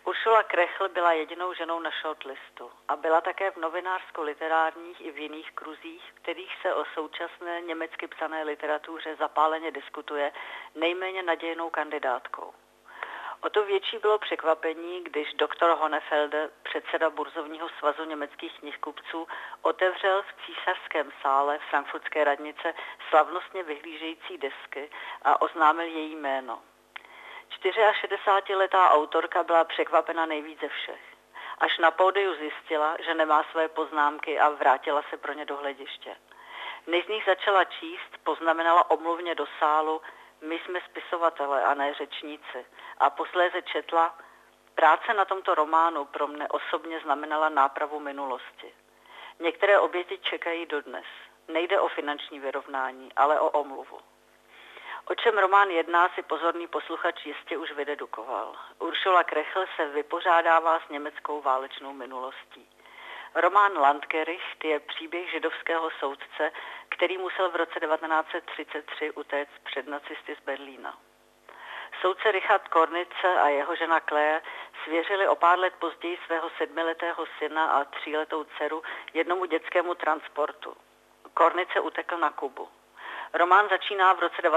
Ursula Krechl byla jedinou ženou na shortlistu a byla také v novinářsko-literárních i v jiných kruzích, kterých se o současné německy psané literatuře zapáleně diskutuje, nejméně nadějnou kandidátkou. O to větší bylo překvapení, když doktor Honefelder, předseda Burzovního svazu německých knihkupců, otevřel v Císařském sále frankfurtské radnice slavnostně vyhlížející desky a oznámil její jméno. 64letá autorka byla překvapena nejvíc ze všech. Až na pódiu zjistila, že nemá své poznámky a vrátila se pro ně do hlediště. Než z nich začala číst, poznamenala omluvně do sálu: my jsme spisovatelé a ne řečníci. A posléze četla: práce na tomto románu pro mne osobně znamenala nápravu minulosti. Některé oběti čekají dodnes. Nejde o finanční vyrovnání, ale o omluvu. O čem román jedná, si pozorný posluchač jistě už vydedukoval. Ursula Krechl se vypořádává s německou válečnou minulostí. Román Landgericht je příběh židovského soudce, který musel v roce 1933 utéct před nacisty z Berlína. Soudce Richard Kornice a jeho žena Claire svěřili o pár let později svého 7letého syna a 3letou dceru jednomu dětskému transportu. Kornice utekl na Kubu. Román začíná v roce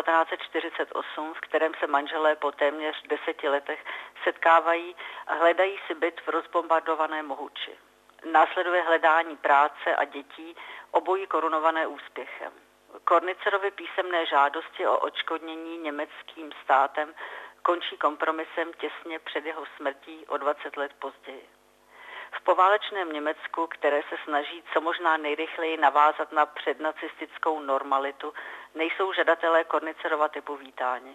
1948, v kterém se manželé po téměř 10 letech setkávají a hledají si byt v rozbombardované Mohuči. Následuje hledání práce a dětí, obojí korunované úspěchem. Kornicerovy písemné žádosti o odškodnění německým státem končí kompromisem těsně před jeho smrtí o 20 let později. V poválečném Německu, které se snaží co možná nejrychleji navázat na přednacistickou normalitu, nejsou žadatelé Kornicerova typu vítáni.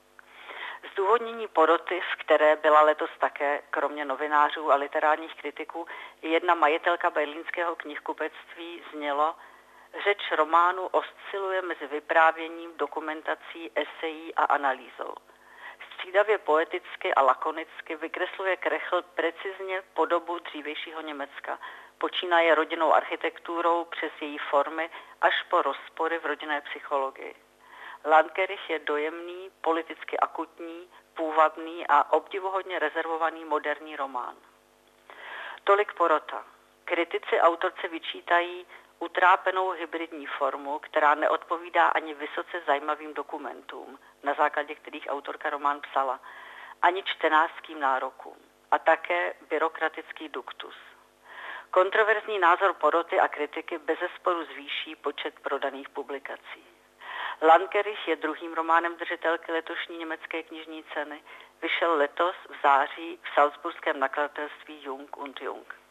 Zdůvodnění poroty, v které byla letos také, kromě novinářů a literárních kritiků, i jedna majitelka berlínského knihkupectví, znělo: řeč románu osciluje mezi vyprávěním, dokumentací, esejí a analýzou. Střídavě poeticky a lakonicky vykresluje Krechl precizně podobu dřívějšího Německa, počínaje rodinnou architekturou přes její formy až po rozpory v rodinné psychologii. Landgericht je dojemný, politicky akutní, půvabný a obdivuhodně rezervovaný moderní román. Tolik porota. Kritici autorce vyčítají utrápenou hybridní formu, která neodpovídá ani vysoce zajímavým dokumentům, na základě kterých autorka román psala, ani čtenářským nárokům, a také byrokratický duktus. Kontroverzní názor poroty a kritiky bezesporu zvýší počet prodaných publikací. Landgericht je druhým románem držitelky letošní německé knižní ceny. Vyšel letos v září v salzburském nakladatelství Jung und Jung.